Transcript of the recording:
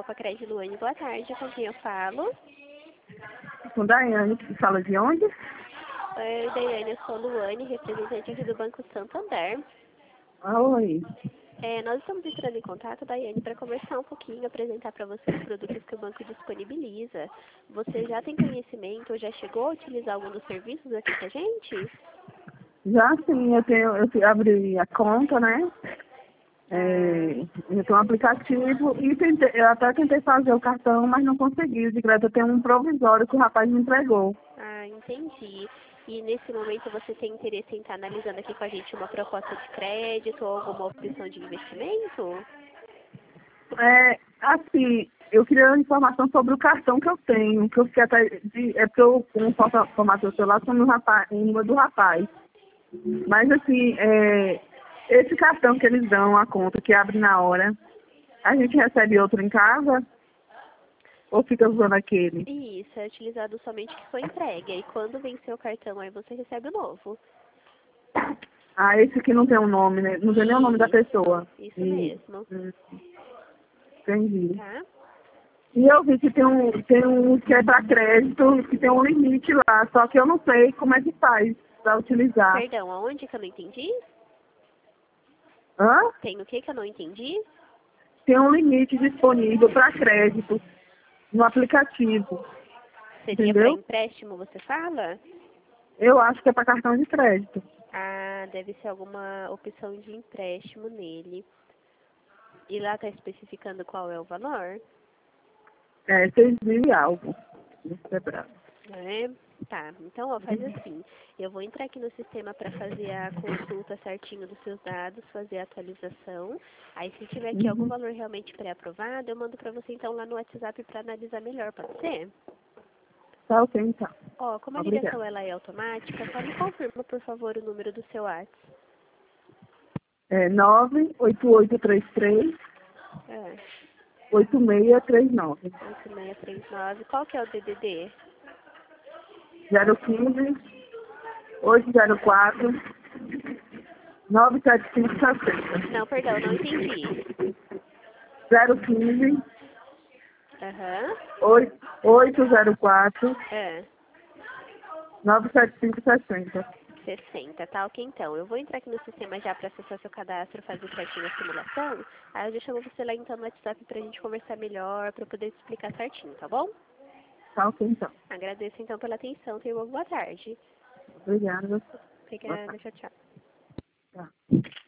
Copa Cred Luane, boa tarde, com quem eu falo? Com Daiane, que fala de onde? Oi, Daiane, eu sou Luane, representante aqui do Banco Santander. Oi. Nós estamos entrando em contato, Daiane, para conversar um pouquinho, apresentar para você os produtos que o banco disponibiliza. Você já tem conhecimento ou já chegou a utilizar algum dos serviços aqui com a gente? Já sim, eu abri a conta, né? Eu tenho um aplicativo e eu até tentei fazer o cartão, mas não consegui. De crédito eu tenho um provisório que o rapaz me entregou. Ah, entendi. E nesse momento você tem interesse em estar analisando aqui com a gente uma proposta de crédito ou alguma opção de investimento? Assim, eu queria uma informação sobre o cartão que eu tenho, que eu fiquei até porque eu não posso formato do celular só no rapaz, em número do rapaz. Mas assim, esse cartão que eles dão, a conta que abre na hora, a gente recebe outro em casa ou fica usando aquele? Isso, é utilizado somente que foi entregue. Aí quando vencer o cartão, aí você recebe o novo. Ah, esse aqui não tem um nome, né? Não tem nem o nome da pessoa. Isso mesmo. Entendi. Tá? E eu vi que tem um que é para crédito, que tem um limite lá, só que eu não sei como é que faz para utilizar. Perdão, aonde que eu não entendi? Hã? Tem o que eu não entendi? Tem um limite disponível para crédito no aplicativo. Seria para Entendeu? empréstimo, você fala? Eu acho que é para cartão de crédito. Ah, deve ser alguma opção de empréstimo nele. E lá está especificando qual é o valor? 6.000 e algo. É? Tá, então ó, faz assim. Eu vou entrar aqui no sistema para fazer a consulta certinho dos seus dados, fazer a atualização. Aí se tiver aqui algum valor realmente pré-aprovado, eu mando para você então lá no WhatsApp para analisar melhor, pode ser? Tá ok, então. Ó, como a ligação Obrigada. ela é automática, só me confirma, por favor, o número do seu WhatsApp. 98833 É, 8639. 8639. Qual que é o DDD? 015 804 97560. Não, perdão, não entendi. 015 Aham. 804 É. 97560. 60, tá ok então. Eu vou entrar aqui no sistema já para acessar seu cadastro, fazer certinho a simulação. Aí eu já chamo você lá então no WhatsApp pra gente conversar melhor, pra eu poder te explicar certinho, tá bom? Tá ok, então. Agradeço então pela atenção, tenha uma boa tarde. Obrigada. Boa Obrigada, tarde. tchau, tchau. Tá.